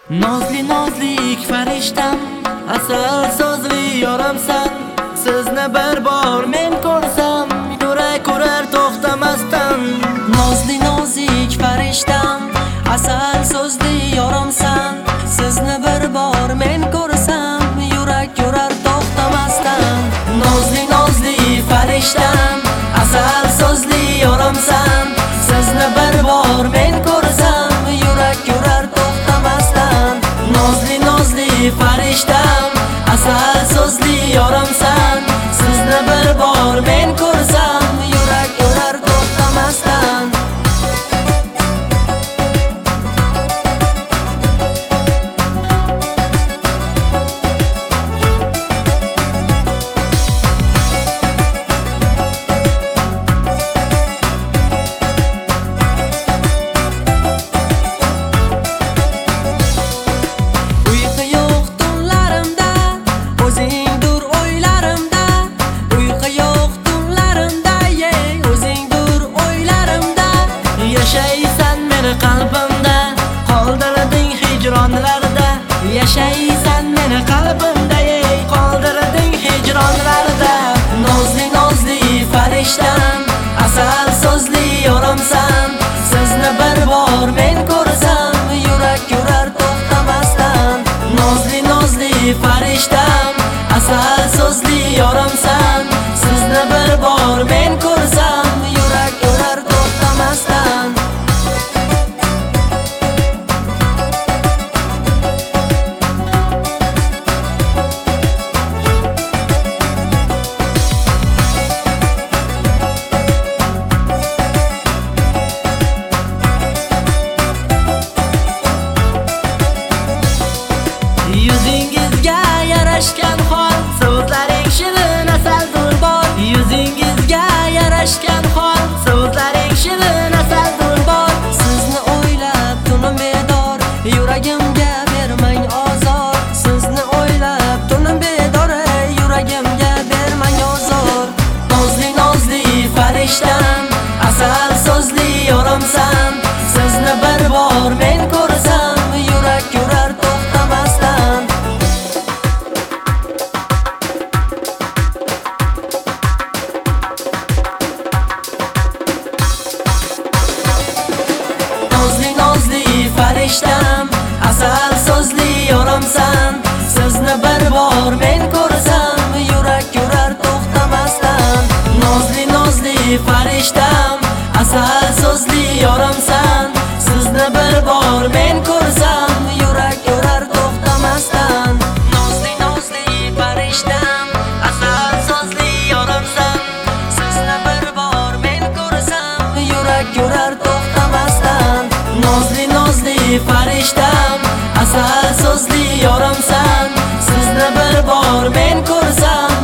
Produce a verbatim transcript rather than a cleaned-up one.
Nozli nozlik farishtam, asal so'zli yoramsan. Sizni bir bor men ko'rsam, yurak urar to'xtamasdan. Nozli nozik farishtam, asal so'zli yoramsan. Sizni bir bor men ko'rsam, yurak yurar to'xtamasdan. Nozli nozli farishtam, asal so'zli yoramsan. Sizni bir bor men ko'rsam, yurak yurar to'xtamasdan. Nozli nozli farishtam, asal so'zli yoramsan. Sizni bir bor men ko'rsam, yurak yurar to'xtamasdan. Yashaysan meni qalbimda, qoldirding hijronlarda. Yashaysan meni qalbimda, ey qoldirding hijronlarda. Nozli nozli farishtam, asal so'zli yoramsan. Sizni bir bor men ko'rsam, yurak yurar to'xtamasdan. Nozli nozli farishtam, asal so'zli yoramsan. Sizni bir bor men ko'rsam, yurak yurar to'xtamasdan. Yuzingizga yarashgan hol, so'zlaring shirin asaldur bor. Yuzingizga yarashgan hol, so'zlaring shirin asaldur bor. Sizni o'ylab tunim bedor, yuragimga bermang ozor. Sizni o'ylab tunim bedor, yuragimga bermang ozor. Nozli nozli farishtam, asal so'zli yoramsan. Sizni bir bor men ko'rsam, yurak yurar to'xtamasdan. Nozli nozli farishtam, asal so'zli yoramsan. Sizni bir bor men ko'rsam, yurak yurar to'xtamasdan. Nozli nozli farishtam, asal so'zli yoramsan. Sizni bir bor men ko'rsam, yurak yurar to'xtamasdan. Nozli nozli farishtam, asal so'zli yoramsan. Sizni bir bor men ko'rsam, yurak yurar to'xtamasdan. Nozli nozli farishtam, asal so'zli yoramsan. Sizni bir bor men ko'rsam,